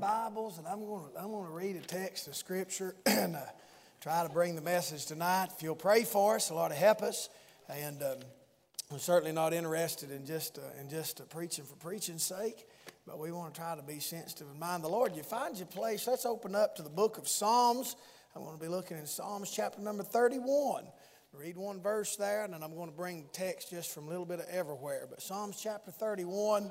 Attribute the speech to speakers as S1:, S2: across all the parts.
S1: Bibles, and I'm going to read a text of Scripture and try to bring the message tonight. If you'll pray for us, the Lord will help us. And we're certainly not interested in just preaching for preaching's sake, but we want to try to be sensitive in mind. The Lord, you find your place. Let's open up to the book of Psalms. I'm going to be looking in Psalms chapter number 31. Read one verse there, and then I'm going to bring text just from a little bit of everywhere. But Psalms chapter 31,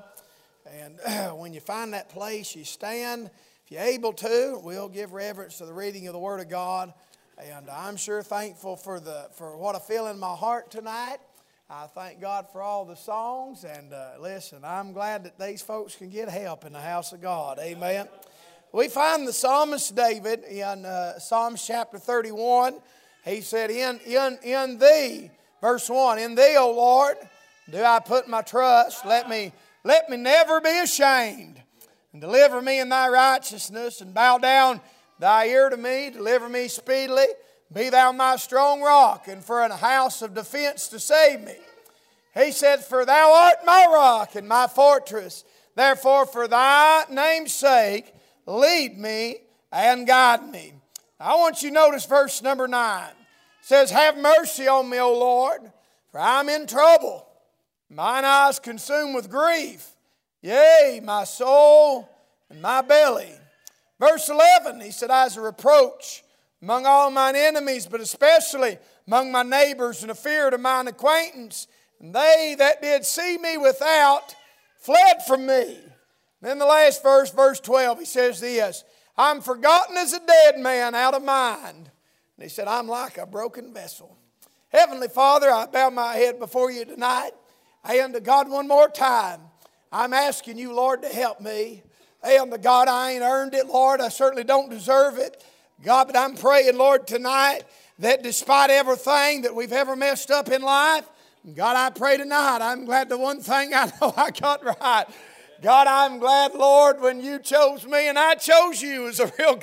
S1: and when you find that place, you stand. If you're able to, we'll give reverence to the reading of the Word of God. And I'm sure thankful for what I feel in my heart tonight. I thank God for all the songs. And listen, I'm glad that these folks can get help in the house of God. Amen. We find the psalmist David in Psalms chapter 31. He said, in thee, verse 1, in thee, O Lord, do I put my trust. Let me never be ashamed. And deliver me in thy righteousness, and bow down thy ear to me. Deliver me speedily. Be thou my strong rock, and for an house of defense to save me. He said, for thou art my rock and my fortress. Therefore, for thy name's sake, lead me and guide me. I want you to notice verse number 9. It says, have mercy on me, O Lord, for I'm in trouble. Mine eyes consumed with grief. Yea, my soul and my belly. Verse 11, he said, as a reproach among all mine enemies, but especially among my neighbors, and a fear to mine acquaintance. And they that did see me without fled from me. Then the last verse, verse 12, he says this, I'm forgotten as a dead man out of mind. And he said, I'm like a broken vessel. Heavenly Father, I bow my head before you tonight. And to God, one more time, I'm asking you, Lord, to help me. And to God, I ain't earned it, Lord. I certainly don't deserve it. God, but I'm praying, Lord, tonight that despite everything that we've ever messed up in life, God, I pray tonight, I'm glad the one thing I know I got right. God, I'm glad, Lord, when you chose me and I chose you was a real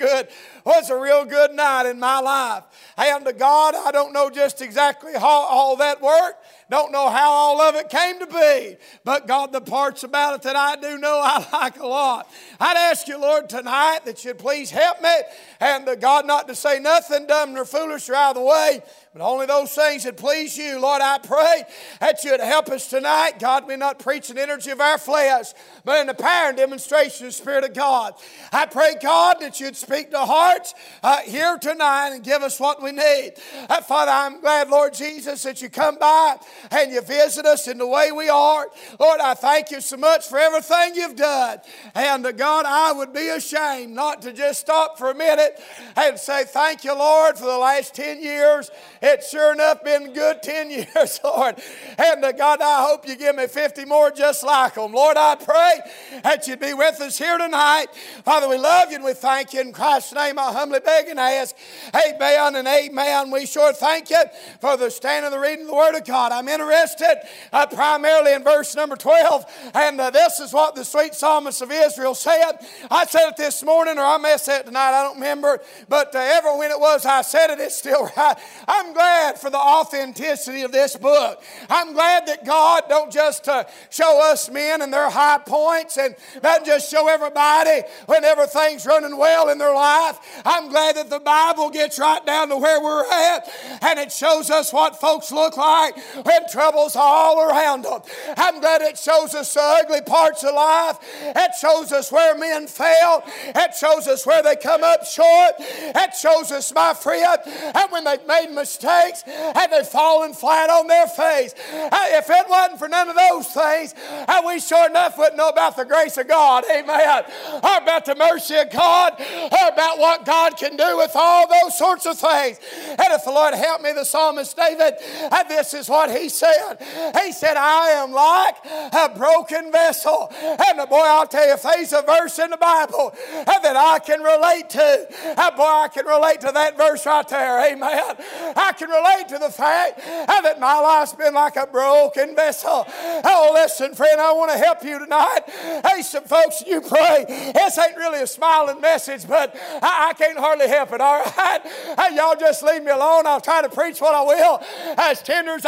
S1: good night in my life. And to God, I don't know just exactly how all that worked. Don't know how all of it came to be. But God, the parts about it that I do know I like a lot. I'd ask you, Lord, tonight that you'd please help me. And to God, not to say nothing dumb nor foolish or out of the way, but only those things that please you. Lord, I pray that you'd help us tonight. God, we're not preaching the energy of our flesh, but in the power and demonstration of the Spirit of God. I pray, God, that you'd speak to hearts here tonight and give us what we need. Father, I'm glad, Lord Jesus, that you come by and you visit us in the way we are. Lord, I thank you so much for everything you've done. And God, I would be ashamed not to just stop for a minute and say thank you, Lord, for the last 10 years. It's sure enough been good 10 years, Lord. And God, I hope you give me 50 more just like them. Lord, I pray that you'd be with us here tonight. Father, we love you and we thank you. In Christ's name, I humbly beg and ask, amen and amen. We sure thank you for the stand of the reading of the Word of God. I'm interested primarily in verse number 12. And this is what the sweet psalmist of Israel said. I said it this morning, or I may have said it tonight, I don't remember. But ever when it was I said it, it's still right. I'm glad for the authenticity of this book. I'm glad that God don't just show us men and their high points and not just show everybody when everything's running well in their life. I'm glad that the Bible gets right down to where we're at and it shows us what folks look like when trouble's all around them. I'm glad it shows us the ugly parts of life. It shows us where men fail. It shows us where they come up short. It shows us, my friend, and when they've made mistakes and they've fallen flat on their face. If it wasn't for none of those things, we sure enough wouldn't know about the grace of God, amen, or about the mercy of God, or about what God can do with all those sorts of things. And if the Lord help me, the psalmist David, this is what he said. He said, I am like a broken vessel. And boy, I'll tell you, if there's a verse in the Bible that I can relate to, boy, I can relate to that verse right there, amen. I can relate to the fact that my life's been like a broken vessel. Oh, listen, friend, I want to help you tonight. Hey, some folks, you pray. This ain't really a smiling message, but I can't hardly help it, all right? Hey, y'all just leave me alone. I'll try to preach what I will as tender as I can.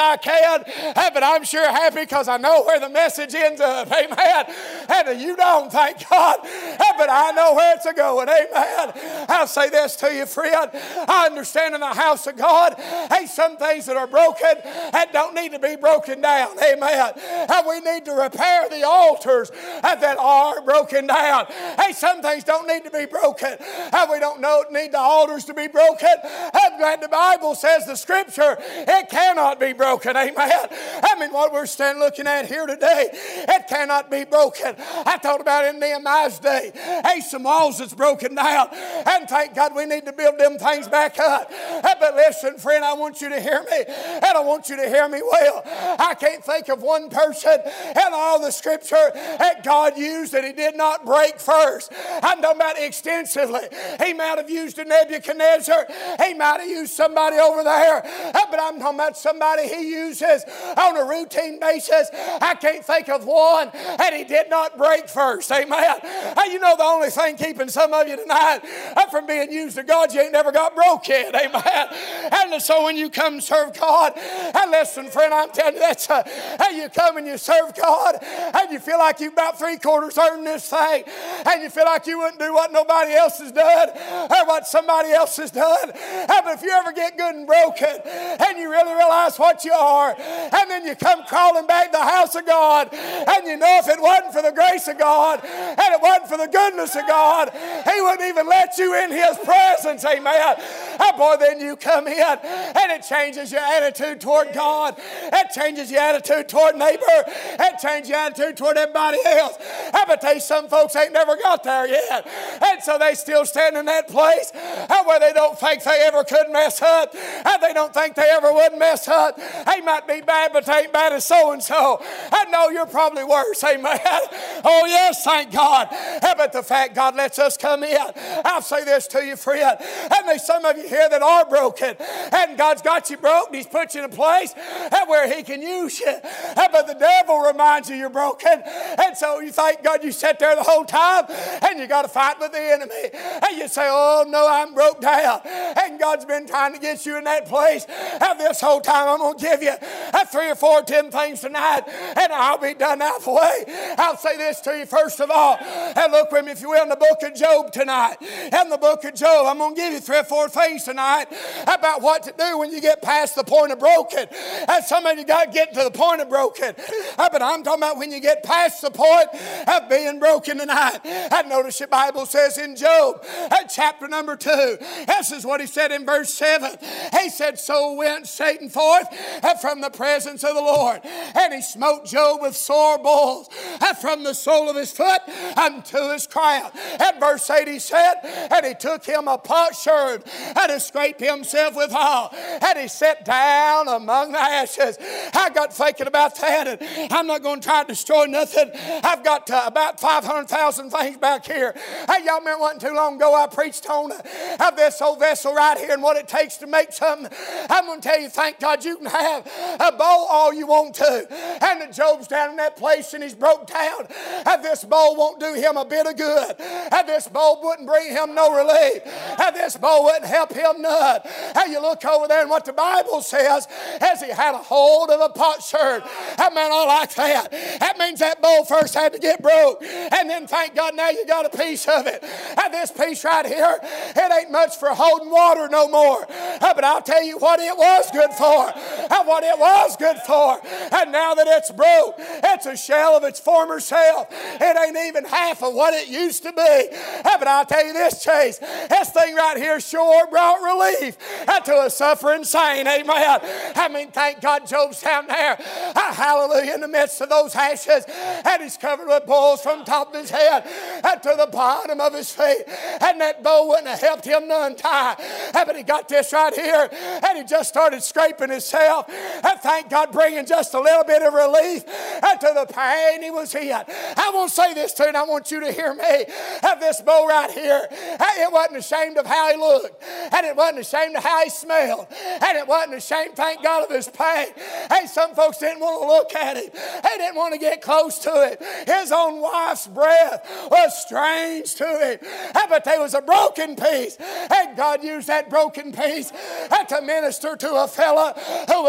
S1: friend. But I'm sure happy because I know where the message ends up. Amen. And you don't, thank God. But I know where it's going. Amen. I'll say this to you, friend. I understand in the house of God, hey, some things that are broken and don't need to be broken down. Amen. And we need to repair the altars that are broken down. Hey, some things don't need to be broken. And we don't need the altars to be broken. I'm glad the Bible says the Scripture, it cannot be broken. Amen. I mean, what we're looking at here today, it cannot be broken. I thought about in Nehemiah's day, hey, some walls that's broken down. And thank God we need to build them things back up. But listen, friend, I want you to hear me. And I want you to hear me well. I can't think of one person in all the Scripture that God used that He did not break first. I'm talking about extensively. He might have used a Nebuchadnezzar. He might have used somebody over there. But I'm talking about somebody He uses on a routine basis. I can't think of one and He did not break first. Amen. You know the only thing keeping some of you tonight from being used of God, you ain't never got broke yet. Amen. And so when you come serve God, and listen, friend, I'm telling you, that's how you come and you serve God, and you feel like you've about 3/4 earned this thing, and you feel like you wouldn't do what nobody else has done or what somebody else has done. But if you ever get good and broken, and you really realize what you are, and then you come crawling back to the house of God, and you know if it wasn't for the grace of God, and it wasn't for the goodness of God, He wouldn't even let you in His presence. Amen. Boy, then you come in, and it changes your attitude toward God. It changes your attitude toward neighbor. It changes your attitude toward everybody else. But some folks ain't never got there yet. And so they still stand in that place where they don't think they ever could mess up. And they don't think they ever would mess up. They might be bad, but they ain't bad as so-and-so. I know you're probably worse. Amen. Oh, yes, thank God. But the fact God lets us come in, I'll say this to you, friend. And there's some of you here that are broken. And God's got you broken. He's put you in a place where He can use you. But the devil reminds you you're broken. And so you thank God you sat there the whole time and you got to fight with the enemy. And you say, oh no, I'm broke down. And God's been trying to get you in that place. And this whole time I'm going to give you 3 or 4, 10 things tonight and I'll be done out of the way. I'll say this to you first of all. And look with me, if you will, in the book of Job tonight. In the book of Job, I'm going to give you 3 or 4 things tonight about what to do when you get past the point of broken. And some of you got to get to the point of broken. But I'm talking about when you get past the point of being broken tonight. I notice your Bible says in Job, chapter number 2, this is what he said in verse 7. He said, so went Satan forth from the presence of the Lord, and he smote Job with sore bulls from the sole of his foot unto his crown. At verse 8 he said, and he took him a potsherd and he scraped himself withal, and he sat down among the ashes. I got thinking about that, and I'm not going to try to destroy nothing. I've got about 500,000 things back here. Hey, y'all remember wasn't too long ago I preached on this old vessel right here and what it takes to make something. I'm going to tell you, thank God you can have a bowl all you want to. And that Job's down in that place and he's broke down. And this bowl won't do him a bit of good. And this bowl wouldn't bring him no relief. And this bowl wouldn't help him none. And you look over there and what the Bible says as he had a hold of a potsherd. I mean, I like that. That means that bowl first had to get broke. And then thank God now you got a piece of it. And this piece right here, it ain't much for holding water no more. But I'll tell you what it was good for. And what it was good for. And now that it's broke, it's a shell of its former self. It ain't even half of what it used to be. But I'll tell you this, Chase, this thing right here sure brought relief to a suffering saint. Amen. I mean, thank God Job's down there. Hallelujah, in the midst of those ashes. And he's covered with boils from top of his head to the bottom of his feet. And that bow wouldn't have helped him none time. But he got this right here. And he just started scraping himself. And thank God bringing just a little bit of relief to the pain he was in. I want to say this to you, and I want you to hear me. This bow right here, it wasn't ashamed of how he looked. And it wasn't ashamed of how he smelled. And it wasn't ashamed, thank God, of his pain. Hey, some folks didn't want to look at it. They didn't want to get close to it. His own wife's breath was strange to it. But there was a broken piece. And God used that broken piece to minister to a fella who was past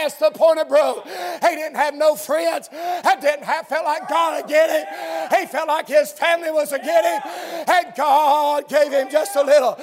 S1: past the point of broke. He didn't have no friends. Felt like God would get him. He felt like his family was to get him. And God gave him just a little.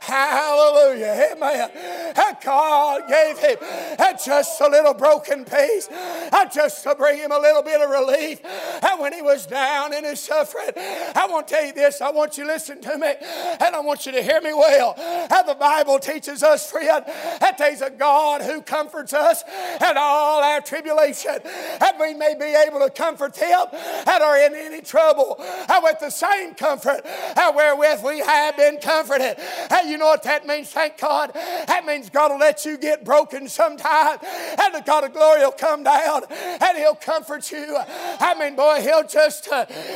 S1: Hallelujah. Amen. And God gave him just a little broken piece. Just to bring him a little bit of relief. And when he was down in his suffering, I want to tell you this. I want you to listen to me. And I want you to hear me well. How the Bible teaches us, friend, that there's a God who comforts us in all our tribulation. And we may be able to comfort them that are in any trouble. And with the same comfort wherewith we have been comforted. And you know what that means? Thank God. That means God will let you get broken sometime. And the God of glory will come down and he'll comfort you. I mean, boy, he'll just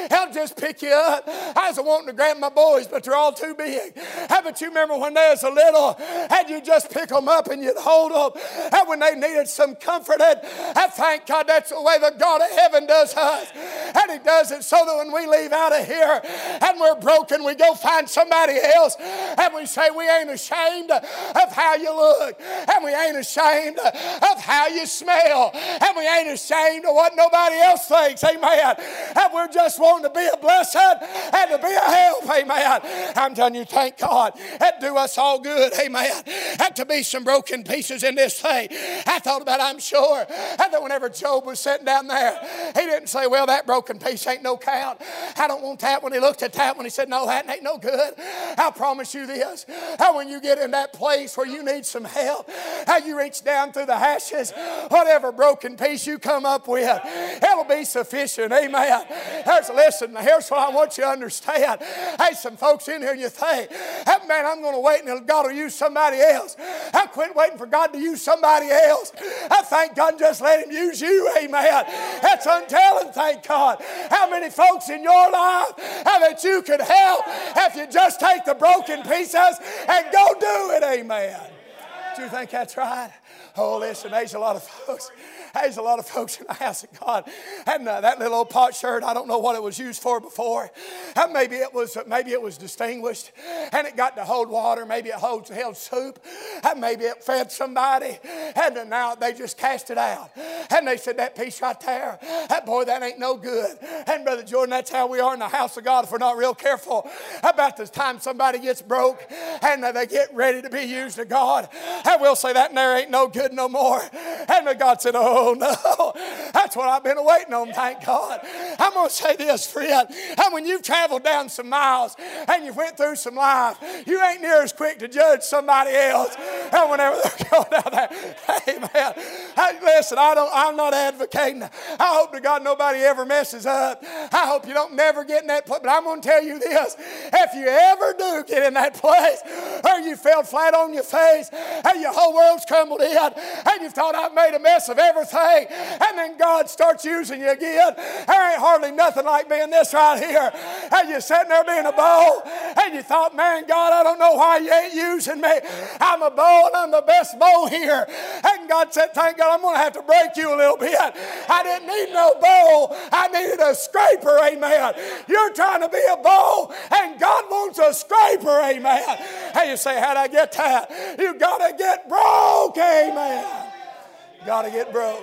S1: pick you up. I was wanting to grab my boys, but they're all too big. But you remember when they was a little, and you just pick them up and you'd hold them. And when they needed some comforting, I thank God that's the way the God of heaven does us. And he does it so that when we leave out of here and we're broken, we go find somebody else and we say we ain't ashamed of how you look, and we ain't ashamed of how you smell, and we ain't ashamed of what nobody else thinks. Amen. And we're just wanting to be a blessing and to be a help. Amen. I'm telling you, thank God. That do us all good. Amen. Had to be some broken pieces in this thing. I thought about it, I'm sure. And then whenever Job was sitting down there, he didn't say, well, that broken piece ain't no count. I don't want that. When he looked at that one, he said, no, that ain't no good. I promise you this. How when you get in that place where you need some help, how you reach down through the ashes, whatever broken piece you come up with, it'll be sufficient. Amen. Listen, here's what I want you to understand. Hey, some folks in here, you think, hey, man, I'm going to wait until God will use somebody else. I quit waiting for God to use somebody else. I thank God and just let him use you. Amen. That's untelling, thank God. How many folks in your life that you could help if you just take the broken pieces and go do it. Amen. Do you think that's right? Oh, listen, there's a lot of folks. There's a lot of folks in the house of God. And that little old pot shirt, I don't know what it was used for before. Maybe it was distinguished and it got to hold water. Maybe it held soup. And maybe it fed somebody. And then now they just cast it out. And they said, that piece right there, that ain't no good. And Brother Jordan, that's how we are in the house of God if we're not real careful. About the time somebody gets broke and they get ready to be used of God, and we'll say that and there ain't no good no more. And God said, oh no, that's what I've been waiting on, thank God. I'm going to say this, friend. And when you've traveled down some miles and you went through some life, you ain't near as quick to judge somebody else. And whenever they're going down there, amen. Hey, listen, I'm not advocating. I hope to God nobody ever messes up. I hope you don't never get in that place. But I'm going to tell you this. If you ever do get in that place, or you fell flat on your face, and your whole world's crumbled in, and you thought I've made a mess of everything, and then God starts using you again, there ain't hardly nothing like being this right here. And you're sitting there being a bowl, and you thought, man, God, I don't know why you ain't using me. I'm a bowl, and I'm the best bowl here. And God said, thank God, I'm going to have to break you a little bit. I didn't need no bowl. I needed a scraper, amen. You're trying to be a bowl, and God wants a scraper, amen. Hey, you say, how'd I get that? You got to get broke, amen. Got to get broke.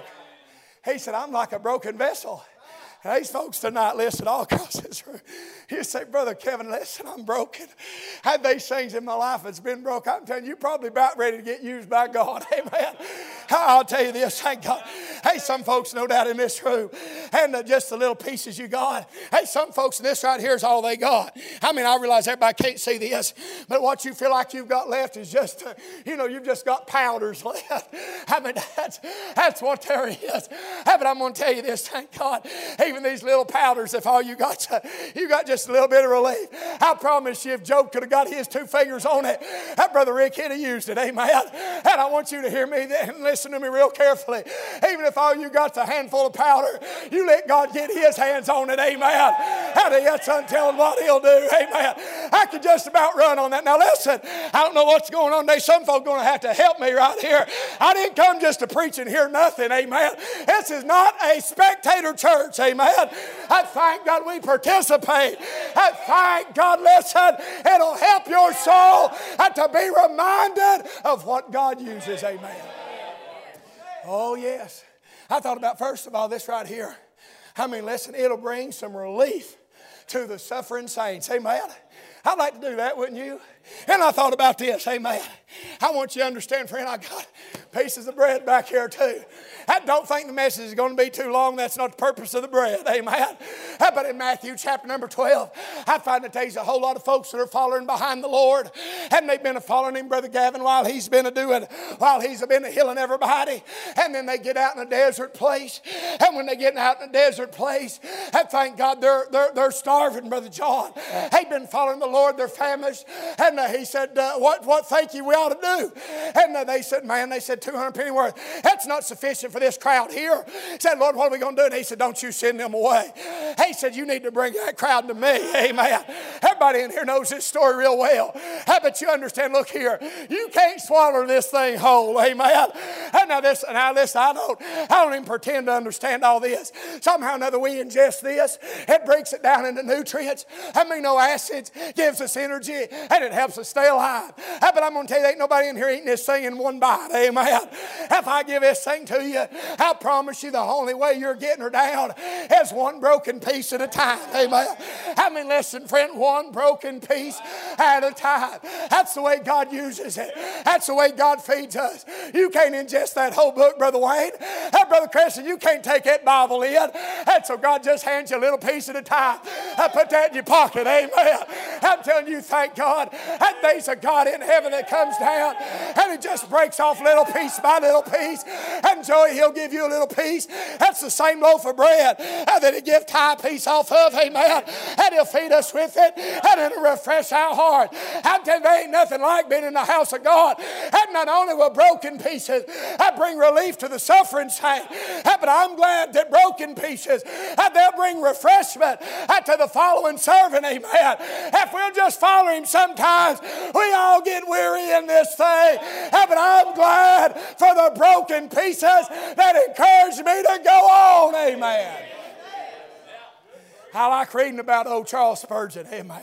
S1: He said, I'm like a broken vessel. And these folks tonight, listen, all across this room. You say, Brother Kevin, listen, I'm broken. Had these things in my life that's been broke. I'm telling you, you're probably about ready to get used by God. Amen. I'll tell you this, thank God. Hey, some folks, no doubt, in this room, and just the little pieces you got. Hey, some folks in this right here is all they got. I mean, I realize everybody can't see this, but what you feel like you've got left is just, you've just got powders left. I mean, that's what there is. Hey, but I'm going to tell you this, thank God. Even these little powders, if all you got just a little bit of relief. I promise you, if Job could have got his 2 fingers on it, that Brother Rick would have used it, amen. And I want you to hear me and listen to me real carefully. Even if all you got's a handful of powder, you let God get his hands on it, amen. That's untelling what he'll do, amen. I could just about run on that. Now listen, I don't know what's going on today. Some folks are going to have to help me right here. I didn't come just to preach and hear nothing, amen. This is not a spectator church, amen. I thank God we participate. I thank God, listen, it'll help your soul to be reminded of what God uses, amen. Oh, yes. I thought about, first of all, this right here. I mean, listen, it'll bring some relief to the suffering saints. Amen. I'd like to do that, wouldn't you? And I thought about this. Amen. I want you to understand, friend, I got pieces of bread back here too. I don't think the message is going to be too long. That's not the purpose of the bread. Amen. But in Matthew chapter number 12, I find that there's a whole lot of folks that are following behind the Lord. And they've been following him, Brother Gavin, while he's been healing everybody. And then they get out in a desert place. And when they get out in a desert place, and thank God they're starving, Brother John. They've been following the Lord. They're famished. And he said, what think you we ought to do? And they said, 200 pennyworth. That's not sufficient for this crowd here. He said, Lord, what are we going to do? And he said, don't you send them away. He said, you need to bring that crowd to me. Amen. Everybody in here knows this story real well. But you understand, look here, you can't swallow this thing whole. Amen. And now listen, I don't even pretend to understand all this. Somehow or another we ingest this. It breaks it down into nutrients, amino acids, gives us energy, and it helps us stay alive. But I'm going to tell you, there ain't nobody in here eating this thing in one bite. Amen. If I give this thing to you, I promise you the only way you're getting her down is one broken piece at a time. Amen. I mean, listen, friend, one broken piece at a time. That's the way God uses it. That's the way God feeds us. You can't ingest that whole book, Brother Wayne. Hey, Brother Christian, you can't take that Bible in. And so God just hands you a little piece at a time. Put that in your pocket. Amen. I'm telling you, thank God. And there's a God in heaven that comes down and he just breaks off little piece by little piece. And Joey, he'll give you a little piece. That's the same loaf of bread that he gives Ty a piece off of. Amen. And he'll feed us with it and it'll refresh our heart. I'm telling you, there ain't nothing like being in the house of God. And not only will broken pieces bring relief to the suffering saint, but I'm glad that broken pieces, they'll bring refreshment to the following servant. Amen. If we'll just follow him, sometimes we all get weary in this thing. But I'm glad for the broken pieces that encourage me to go on. Amen. I like reading about old Charles Spurgeon. Amen.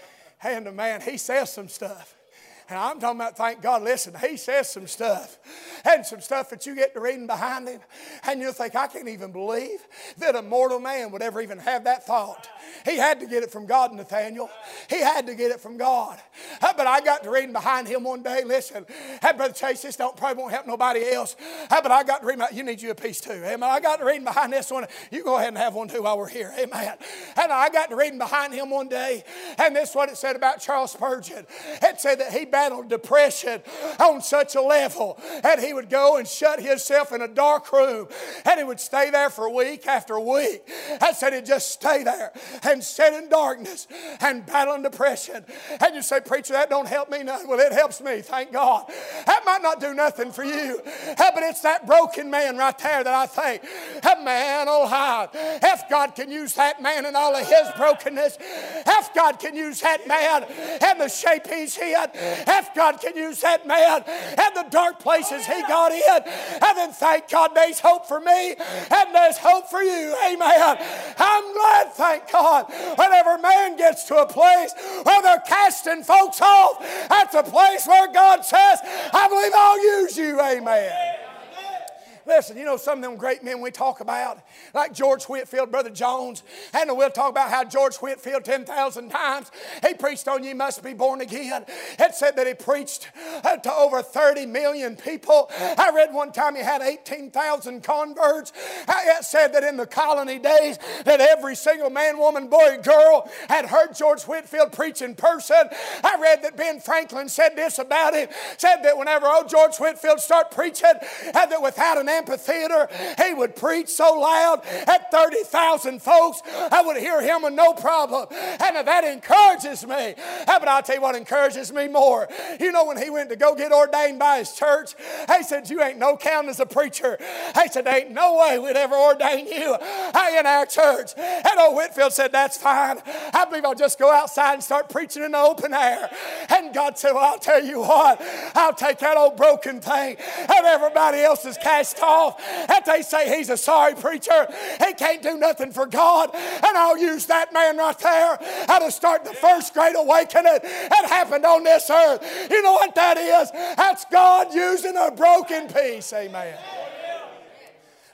S1: And man, he says some stuff. And I'm talking about, thank God, listen, he says some stuff. And some stuff that you get to reading behind him. And you'll think, I can't even believe that a mortal man would ever even have that thought. He had to get it from God, Nathaniel. He had to get it from God. But I got to reading behind him one day. Listen, Brother Chase, this probably won't help nobody else. But I got to read, you need you a piece too. Amen. I got to reading behind this one. You go ahead and have one too while we're here. Amen. And I got to reading behind him one day. And this is what it said about Charles Spurgeon. It said that he battled depression on such a level that he would go and shut himself in a dark room. And he would stay there for week after week. I said he'd just stay there and sit in darkness and battling depression. And you say, preacher, that don't help me none. Well, it helps me, thank God. That might not do nothing for you, but it's that broken man right there that I think, man, oh how, if God can use that man in all of his brokenness, if God can use that man in the shape he's in, if God can use that man in the dark places he got in, and then thank God there's hope for me and there's hope for you. Amen. I'm glad, thank God, whenever man gets to a place where they're casting folks off, that's a place where God says, I believe I'll use you. Amen. Listen, you know some of them great men we talk about, like George Whitefield, Brother Jones, and we'll talk about how George Whitefield 10,000 times, he preached on you must be born again. It said that he preached to over 30 million people. I read one time he had 18,000 converts. It said that in the colony days that every single man, woman, boy, girl had heard George Whitefield preach in person. I read that Ben Franklin said this about him, said that whenever old George Whitefield started preaching, that without an amphitheater, he would preach so loud that 30,000 folks I would hear him with no problem. And that encourages me. But I'll tell you what encourages me more. You know, when he went to go get ordained by his church, he said, you ain't no count as a preacher. He said, there ain't no way we'd ever ordain you in our church. And old Whitefield said, that's fine. I believe I'll just go outside and start preaching in the open air. And God said, well, I'll tell you what, I'll take that old broken thing and everybody else is cast off. And they say he's a sorry preacher. He can't do nothing for God. And I'll use that man right there to start the first great awakening that happened on this earth. You know what that is? That's God using a broken piece. Amen.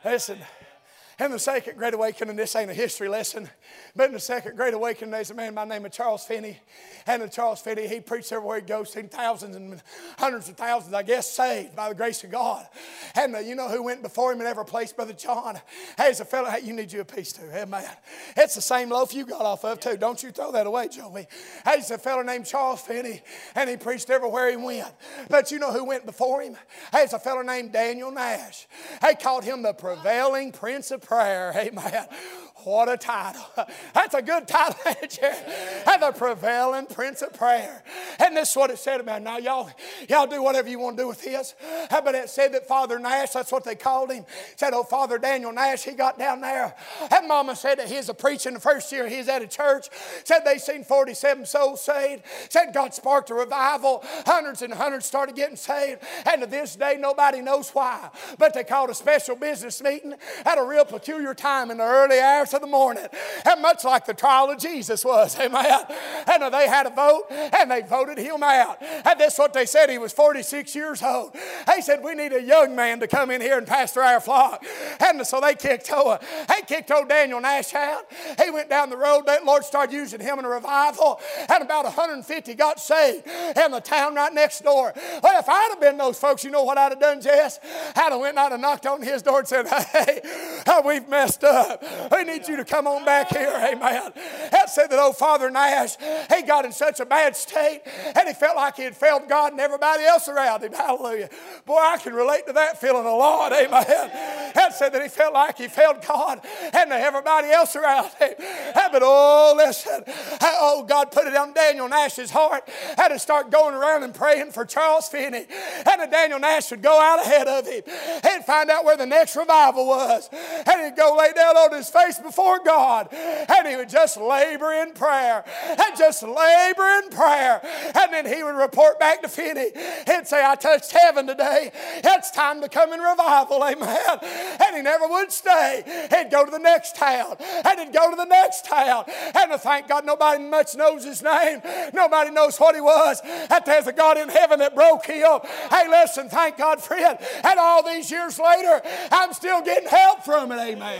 S1: Listen. In the second Great Awakening, this ain't a history lesson, but in the second Great Awakening, there's a man by the name of Charles Finney. And Charles Finney, he preached everywhere he goes, seen thousands and hundreds of thousands, I guess, saved by the grace of God. And you know who went before him in every place? Brother John. Hey, it's a fellow, hey, you need you a piece too. Hey, man. It's the same loaf you got off of too. Don't you throw that away, Joey. Hey, it's a fellow named Charles Finney, and he preached everywhere he went. But you know who went before him? Hey, it's a fellow named Daniel Nash. They called him the prevailing prince of prayer. Amen. What a title. That's a good title, ain't it? And the prevailing prince of prayer. And this is what it said about him. Now, y'all do whatever you want to do with his. But it said that Father Nash, that's what they called him, said, oh, Father Daniel Nash, he got down there. And Mama said that he was a preaching the first year he was at a church. Said they seen 47 souls saved. Said God sparked a revival. Hundreds and hundreds started getting saved. And to this day, nobody knows why. But they called a special business meeting at a real peculiar time in the early hours of the morning, and much like the trial of Jesus was, amen. And they had a vote, and they voted him out. And that's what they said. He was 46 years old. They said, we need a young man to come in here and pastor our flock. And so they kicked old Daniel Nash out. He went down the road. The Lord started using him in a revival, and about 150 got saved in the town right next door. Well, if I'd have been those folks, you know what I'd have done, Jess? I'd have went and I'd have knocked on his door and said, hey, we've messed up. We need you to come on back here, amen. That said that old Father Nash, he got in such a bad state, and he felt like he had failed God and everybody else around him. Hallelujah. Boy, I can relate to that feeling a lot, amen. That said that he felt like he failed God and everybody else around him. But oh, listen, God put it on Daniel Nash's heart, had to start going around and praying for Charles Finney. And Daniel Nash would go out ahead of him. He'd find out where the next revival was, and he'd go lay down on his face before God, and he would just labor in prayer, and just labor in prayer. And then he would report back to Finney. He'd say, I touched heaven today. It's time to come in revival, amen. And he never would stay. He'd go to the next town, and he'd go to the next town. And to thank God, nobody much knows his name. Nobody knows what he was. That there's a God in heaven that broke him. Hey, listen, thank God for it. And all these years later, I'm still getting help from it, amen.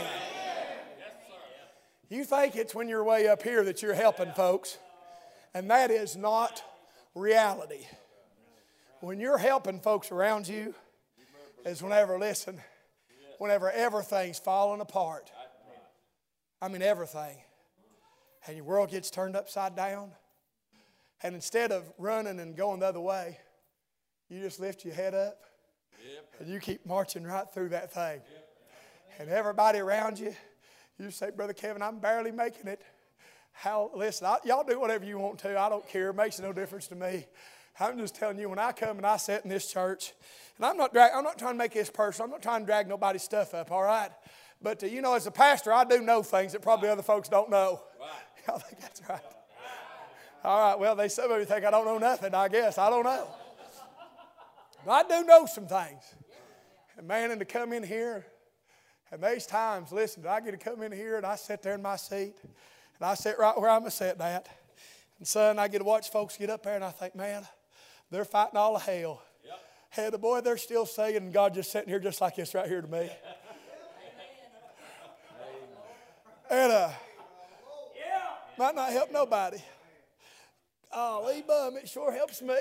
S1: You think it's when you're way up here that you're helping folks, and that is not reality. When you're helping folks around you is whenever everything's falling apart. I mean everything. And your world gets turned upside down. And instead of running and going the other way, you just lift your head up and you keep marching right through that thing. And everybody around you, you say, Brother Kevin, I'm barely making it. Listen, y'all do whatever you want to. I don't care. It makes no difference to me. I'm just telling you, when I come and I sit in this church, and I'm not trying to make this personal. I'm not trying to drag nobody's stuff up, all right? But, as a pastor, I do know things that probably other folks don't know. Right. Y'all think that's right? All right, well, some of you think I don't know nothing, I guess. I don't know. But I do know some things. And, man, and to come in here, and there's times, listen, I get to come in here and I sit there in my seat, and I sit right where I'm sitting at. And, son, I get to watch folks get up there, and I think, man, they're fighting all of hell. Yep. Hey, the boy, they're still singing, and God just sitting here just like this right here to me. And might not help nobody. Oh, bum, it sure helps me.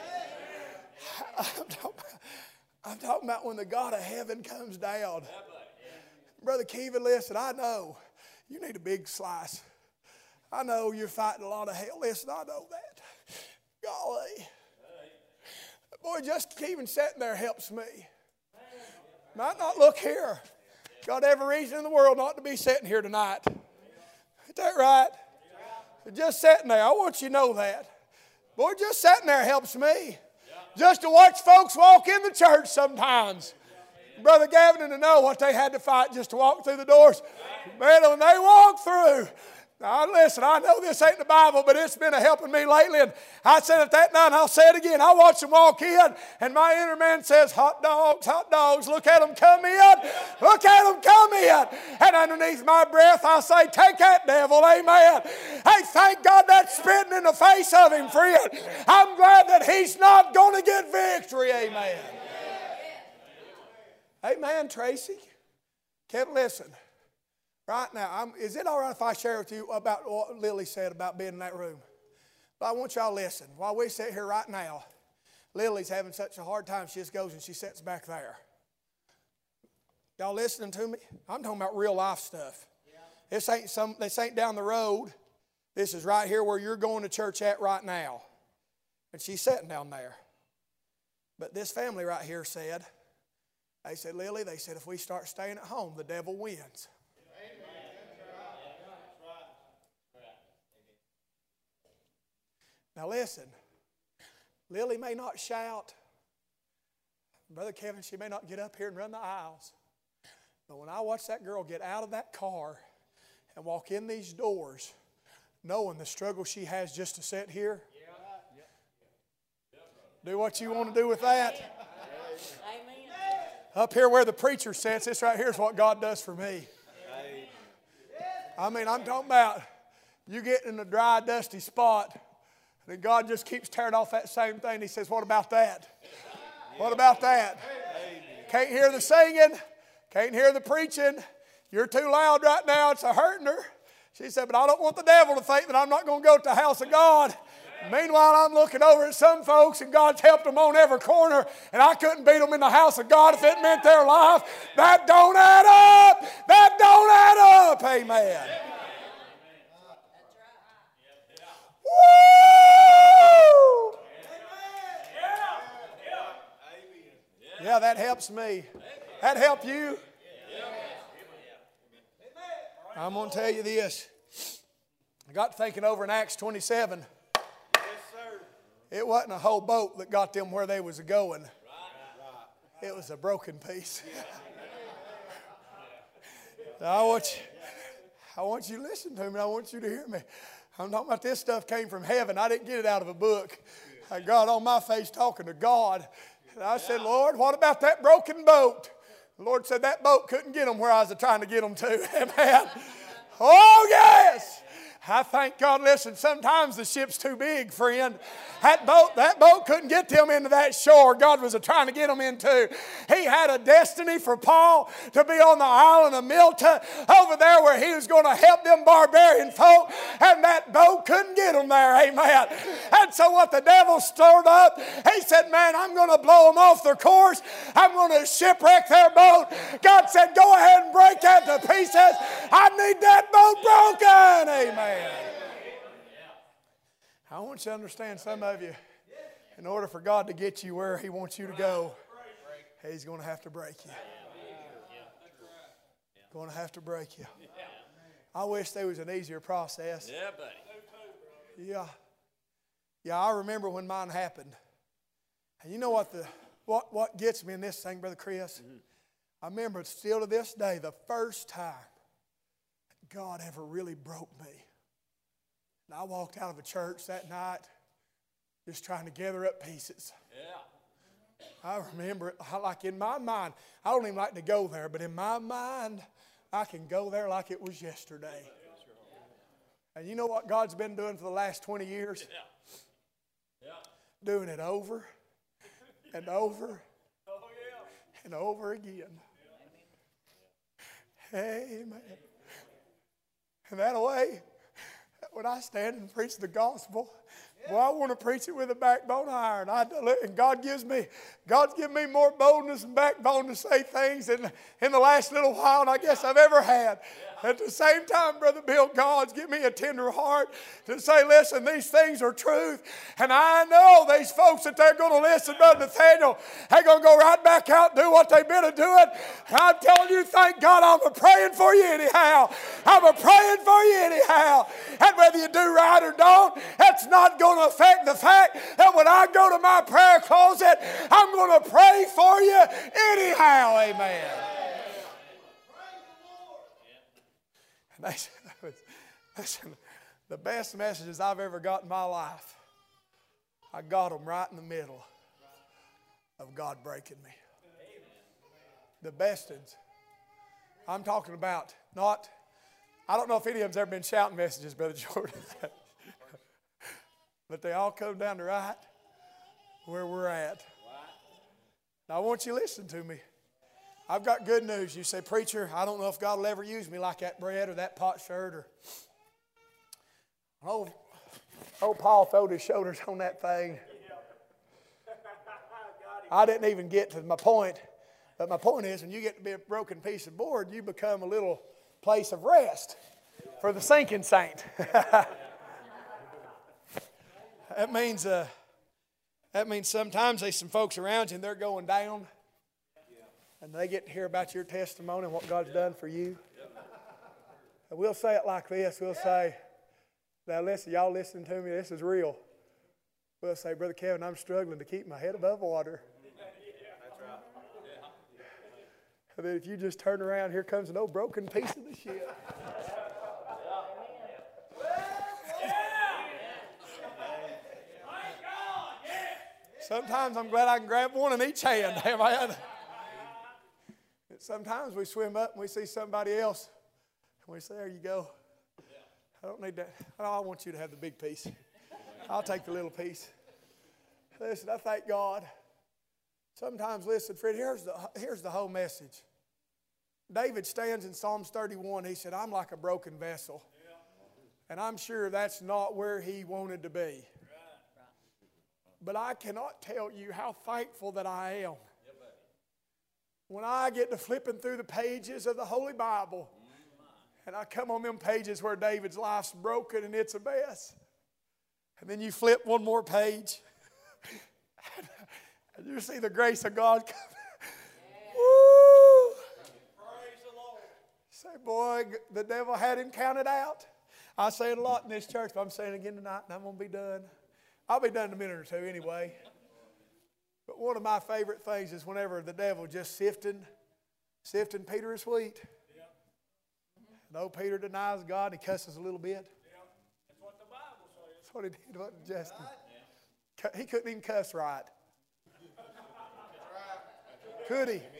S1: I'm talking about when the God of heaven comes down. Brother Kevin, listen, I know you need a big slice. I know you're fighting a lot of hell. Listen, I know that. Golly. Boy, just Kevin sitting there helps me. Might not look here. Got every reason in the world not to be sitting here tonight. Is that right? Just sitting there. I want you to know that. Boy, just sitting there helps me. Just to watch folks walk in the church sometimes. Brother Gavin, and to know what they had to fight just to walk through the doors. Man, when they walk through. Now, listen, I know this ain't the Bible, but it's been a helping me lately. And I said it that night, and I'll say it again. I watch them walk in, and my inner man says, hot dogs, look at them come in. Look at them come in. And underneath my breath, I'll say, take that devil, amen. Hey, thank God that's spitting in the face of him, friend. I'm glad that he's not going to get victory, amen. Amen, Tracy. Kevin, listen. Right now, is it all right if I share with you about what Lily said about being in that room? But I want y'all to listen. While we sit here right now, Lily's having such a hard time, she just goes and she sits back there. Y'all listening to me? I'm talking about real life stuff. Yeah. This ain't down the road. This is right here where you're going to church at right now. And she's sitting down there. But this family right here said, they said, Lily, they said, if we start staying at home, the devil wins. Now listen, Lily may not shout. Brother Kevin, she may not get up here and run the aisles. But when I watch that girl get out of that car and walk in these doors, knowing the struggle she has just to sit here, do what you want to do with that. Up here where the preacher sits, this right here is what God does for me. I mean, I'm talking about you getting in a dry, dusty spot, and God just keeps tearing off that same thing. He says, what about that? What about that? Can't hear the singing. Can't hear the preaching. You're too loud right now. It's a hurting her. She said, but I don't want the devil to think that I'm not going to go to the house of God. Meanwhile, I'm looking over at some folks, and God's helped them on every corner, and I couldn't beat them in the house of God if it meant their life. That don't add up. That don't add up. Amen. Woo! Yeah, that helps me. That help you? I'm going to tell you this. I got thinking over in Acts 27. It wasn't a whole boat that got them where they was going. It was a broken piece. I want you to listen to me. I want you to hear me. I'm talking about this stuff came from heaven. I didn't get it out of a book. I got on my face talking to God. And I said, Lord, what about that broken boat? The Lord said that boat couldn't get them where I was trying to get them to. Amen. Oh, yes. I thank God. Listen, sometimes the ship's too big, friend. That boat couldn't get them into that shore God was trying to get them into. He had a destiny for Paul to be on the island of Malta over there where he was going to help them barbarian folk, and that boat couldn't get them there. Amen. And so what the devil stirred up, he said, man, I'm going to blow them off their course. I'm going to shipwreck their boat. God said, go ahead and break that to pieces. I need that boat broken. Amen. I want you to understand, some of you, in order for God to get you where He wants you to go, He's going to have to break you. Going to have to break you. I wish there was an easier process.
S2: Yeah, buddy.
S1: Yeah, I remember when mine happened. And you know what gets me in this thing, Brother Chris? Mm-hmm. I remember still to this day, the first time God ever really broke me. And I walked out of a church that night just trying to gather up pieces. Yeah. I remember it like in my mind. I don't even like to go there, but in my mind, I can go there like it was yesterday. And you know what God's been doing for the last 20 years? Yeah. Doing it over and over and over again. Amen. And that way, when I stand and preach the gospel, well, I want to preach it with a backbone of iron. And God's given me more boldness and backbone to say things in the last little while than I guess I've ever had. At the same time, Brother Bill, God's given me a tender heart to say, listen, these things are truth. And I know these folks that they're going to listen, Brother Nathaniel, they're going to go right back out and do what they've been doing. And I'm telling you, thank God, I'm praying for you anyhow. I'm praying for you anyhow. And whether you do right or don't, that's not going to affect the fact that when I go to my prayer closet, I'm going to pray for you anyhow. Amen. Listen, the best messages I've ever got in my life, I got them right in the middle of God breaking me. The best ones. I'm talking about not, I don't know if any of them's ever been shouting messages, Brother Jordan. But they all come down to right where we're at. Now I want you to listen to me. I've got good news. You say, preacher, I don't know if God will ever use me like that bread or that pot shirt. Old Paul throwed his shoulders on that thing. I didn't even get to my point. But my point is, when you get to be a broken piece of board, you become a little place of rest for the sinking saint. That means sometimes there's some folks around you and they're going down. And they get to hear about your testimony and what God's done for you. And we'll say it like this. We'll say, now listen, y'all listen to me. This is real. We'll say, Brother Kevin, I'm struggling to keep my head above water. And then if you just turn around, here comes an old broken piece of the ship. Sometimes I'm glad I can grab one in each hand. Sometimes we swim up and we see somebody else and we say, there you go. I don't need that. I want you to have the big piece. I'll take the little piece. Listen, I thank God. Sometimes, listen, Fred, here's the whole message. David stands in Psalms 31. He said, I'm like a broken vessel. And I'm sure that's not where he wanted to be. But I cannot tell you how thankful that I am when I get to flipping through the pages of the Holy Bible and I come on them pages where David's life's broken and it's a mess. And then you flip one more page and you see the grace of God come. Woo!
S2: Praise the Lord.
S1: Say, boy, the devil had him counted out. I say it a lot in this church, but I'm saying it again tonight, and I'm going to be done. I'll be done in a minute or two anyway. But one of my favorite things is whenever the devil just sifting Peter as wheat. And old Peter denies God and he cusses a little bit.
S2: That's what the Bible says.
S1: That's what he did, wasn't it, Justin? He couldn't even cuss right. Could he?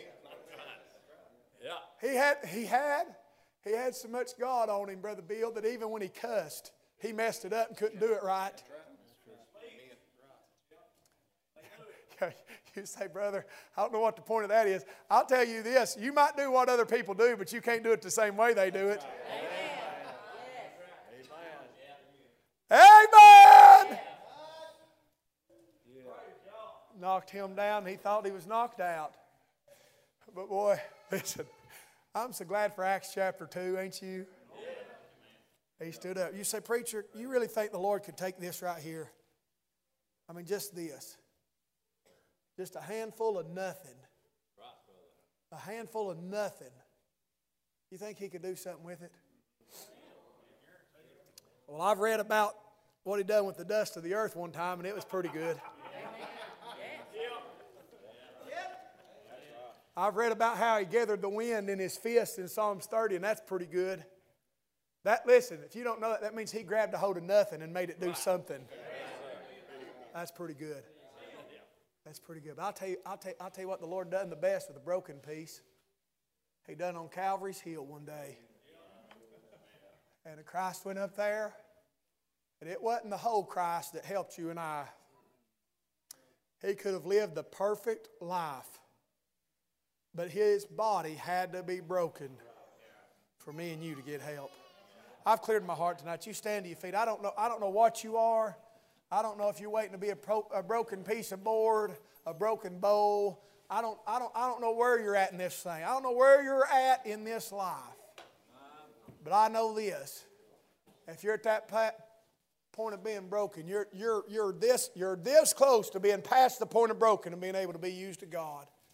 S2: Yeah.
S1: He had so much God on him, Brother Bill, that even when he cussed, he messed it up and couldn't do it right. You say, brother, I don't know what the point of that is. I'll tell you this. You might do what other people do, but you can't do it the same way they do it. Amen. Knocked him down. He thought he was knocked out. But boy, listen, I'm so glad for Acts chapter 2, ain't you? He stood up. You say, preacher, you really think the Lord could take this right here? I mean, just this. Just a handful of nothing. A handful of nothing. You think he could do something with it? Well, I've read about what he done with the dust of the earth one time, and it was pretty good. I've read about how he gathered the wind in his fist in Psalms 30, and that's pretty good. Listen, if you don't know that, that means he grabbed a hold of nothing and made it do something. That's pretty good. That's pretty good. But I'll tell you what the Lord done the best with a broken piece. He done on Calvary's hill one day. And Christ went up there. And it wasn't the whole Christ that helped you and I. He could have lived the perfect life. But his body had to be broken for me and you to get help. I've cleared my heart tonight. You stand to your feet. I don't know what you are. I don't know if you're waiting to be a broken piece of board, a broken bowl. I don't know where you're at in this thing. I don't know where you're at in this life. But I know this. If you're at that point of being broken, you're this close to being past the point of broken and being able to be used to God.